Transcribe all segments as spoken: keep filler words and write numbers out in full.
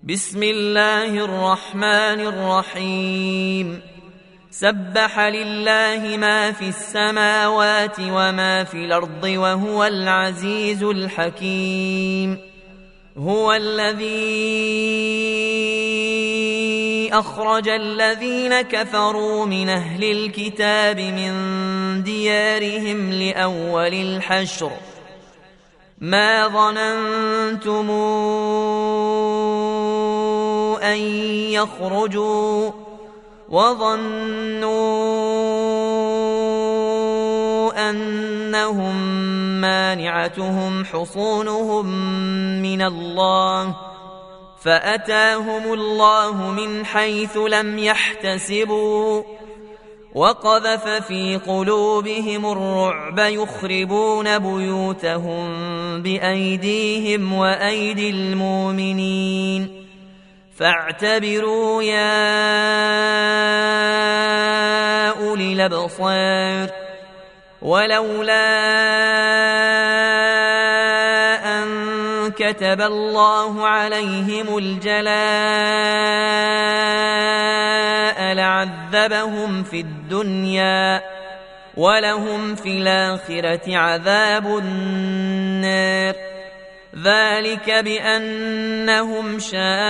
بسم الله الرحمن الرحيم سبح لله ما في السماوات وما في الأرض وهو العزيز الحكيم. هو الذي أخرج الذين كفروا من أهل الكتاب من ديارهم لأول الحشر ما ظننتم أن يخرجوا وظنوا أنهم مانعتهم حصونهم من الله فأتاهم الله من حيث لم يحتسبوا وقذف في قلوبهم الرعب يخربون بيوتهم بأيديهم وأيدي المؤمنين فاعتبروا يا أولي الأبصار. ولولا أن كتب الله عليهم الجلاء لعذبهم في الدنيا ولهم في الآخرة عذاب النار ذلك بأنهم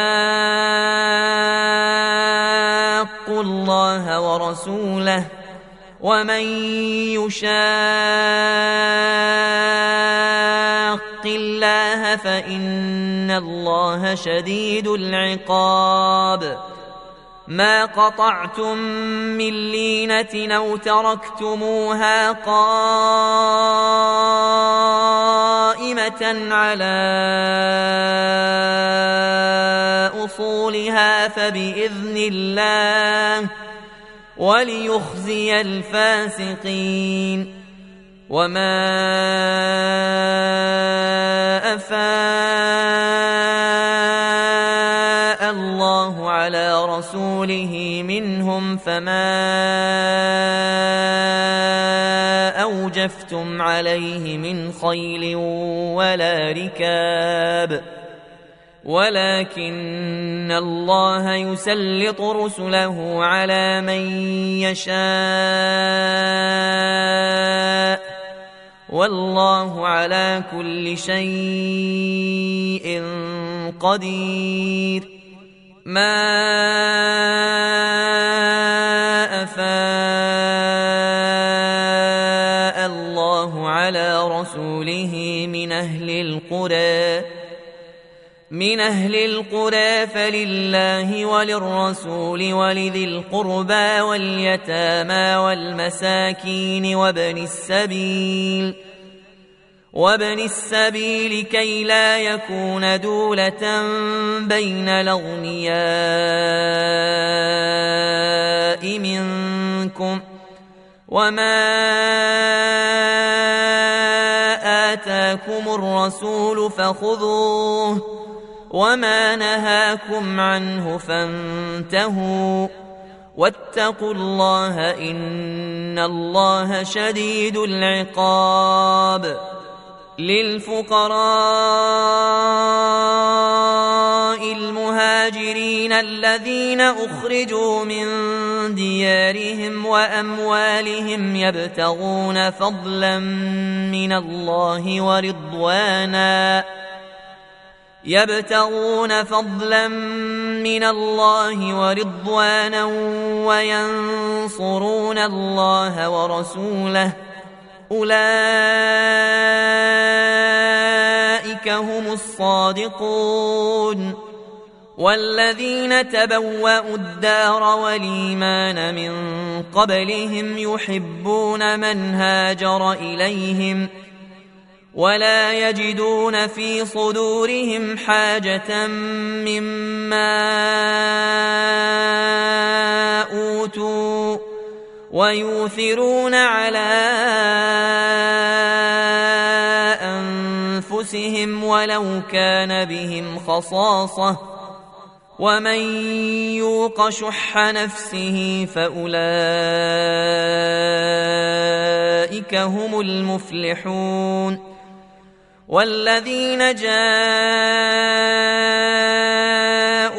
شاقوا الله ورسوله ومن يشاق الله فإن الله شديد العقاب. ما قطعتم من لينة أو تركتموها قائمة على أصولها فبإذن الله وليخزي الفاسقين. وما أفاء الله على رسوله منهم فما أوجفتم عليه من خيل ولا ركاب ولكن الله يسلط رسله على من يشاء والله على كل شيء قدير. ما أفاء الله على رسوله من أهل القرى من أهل القرى فلله وللرسول ولذي القربى واليتامى والمساكين وابن السبيل وابن السبيل كي لا يكون دولة بين الأغنياء منكم وما آتاكم الرسول فخذوه وما نهاكم عنه فانتهوا واتقوا الله إن الله شديد العقاب. للفقراء المهاجرين الذين أخرجوا من ديارهم وأموالهم يبتغون فضلا من الله ورضوانا يبتغون فضلا من الله ورضوانا وينصرون الله ورسوله أولئك هم الصادقون. والذين تبوأوا الدار والإيمان من قبلهم يحبون من هاجر إليهم ولا يجدون في صدورهم حاجة مما أوتوا ويؤثرون على أنفسهم ولو كان بهم خصاصة ومن يوق شح نفسه فأولئك هم المفلحون. والذين جاءوا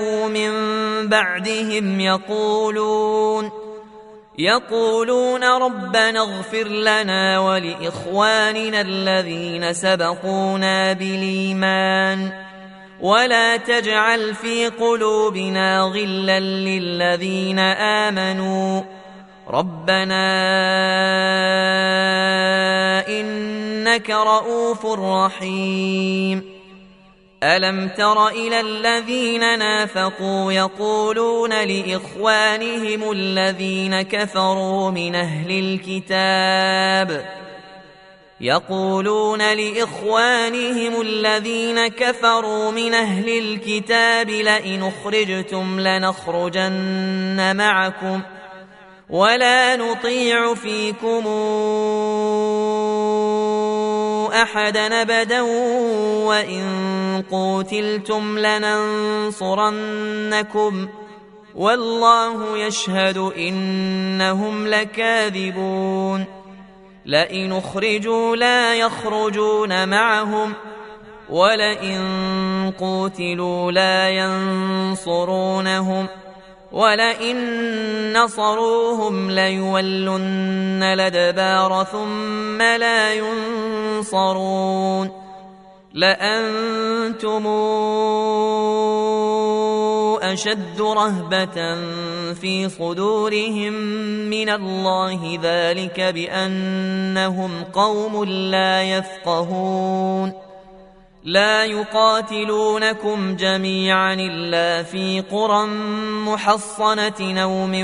بعدهم يقولون يقولون ربنا اغفر لنا ولإخواننا الذين سبقونا بالإيمان ولا تجعل في قلوبنا غلا للذين آمنوا ربنا إنك رؤوف رحيم. ألم تر إلى الذين نافقوا يقولون لإخوانهم الذين كفروا من أهل الكتاب يقولون لإخوانهم الذين كفروا من أهل الكتاب لئن أخرجتم لنخرجن معكم ولا نطيع فيكم أحدا أبدا وإن قوتلتم لننصرنكم والله يشهد إنهم لكاذبون. لئن أخرجوا لا يخرجون معهم ولئن قوتلوا لا ينصرونهم ولئن نصروهم ليولن الأدبار ثم لا ينصرون لأنتم أشد رهبة في صدورهم من الله ذلك بأنهم قوم لا يفقهون. لا يقاتلونكم جميعا إلا في قرى محصنة أو من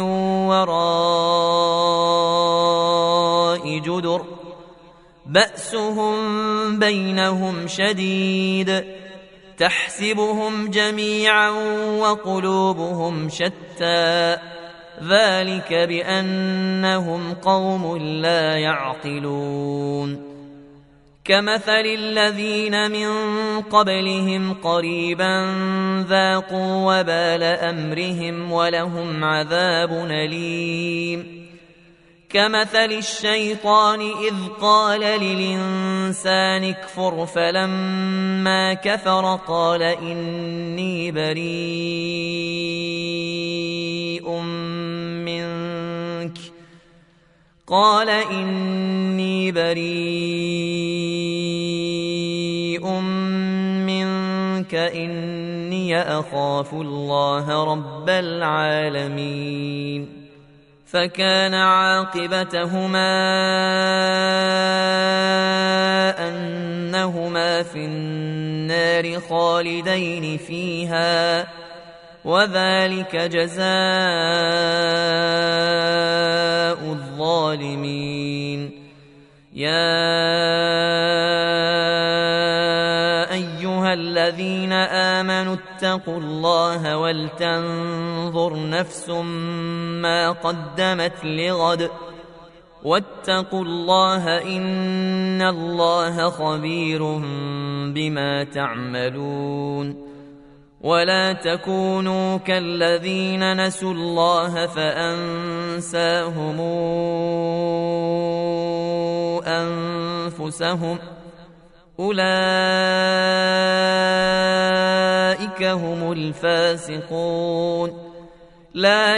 وراء جدر بأسهم بينهم شديد تحسبهم جميعا وقلوبهم شتى ذلك بأنهم قوم لا يعقلون. كمثل الذين من قبلهم قريبا ذاقوا وبال أمرهم ولهم عذاب أليم. كمثل الشيطان إذ قال للإنسان اكفر فلما كفر قال إني بريء منك قال إني بريء منك إني أخاف الله رب العالمين. فكان عاقبتهما أنهما في النار خالدين فيها وذلك جزاء الظالمين. يا أيها الذين آمنوا اتقوا الله ولتنظر نفس ما قدمت لغد واتقوا الله إن الله خبير بما تعملون. ولا تكونوا كالذين نسوا الله فأنساهم أنفسهم أولئك هم الفاسقون. لا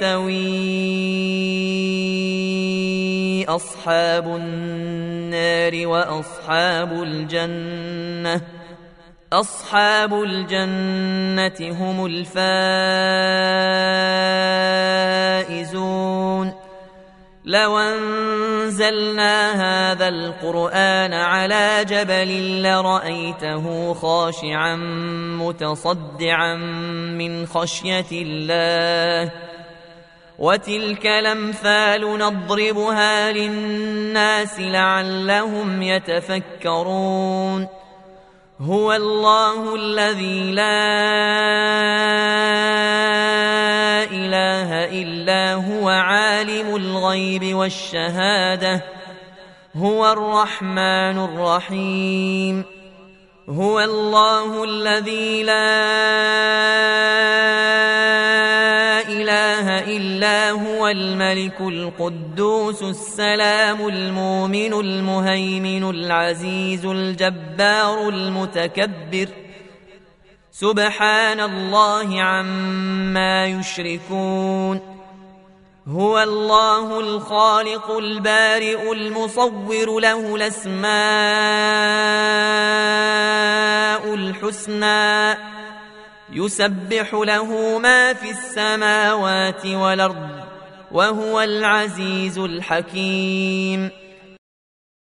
يستوي أصحاب النار وأصحاب الجنة أصحاب الجنة هم الفائزون. لو أنزلنا هذا القرآن على جبل لرأيته خاشعا متصدعا من خشية الله وتلك الأمثال نضربها للناس لعلهم يتفكرون. هو الله الذي لا إله إلا هو عالم الغيب والشهادة هو الرحمن الرحيم. هو الله الذي لا إله إلا هو الملك القدوس السلام المؤمن المهيمن العزيز الجبار المتكبر سبحان الله عما يشركون هو الله الخالق البارئ المصور له الأسماء الحسنى يسبح له ما في السماوات والأرض وهو العزيز الحكيم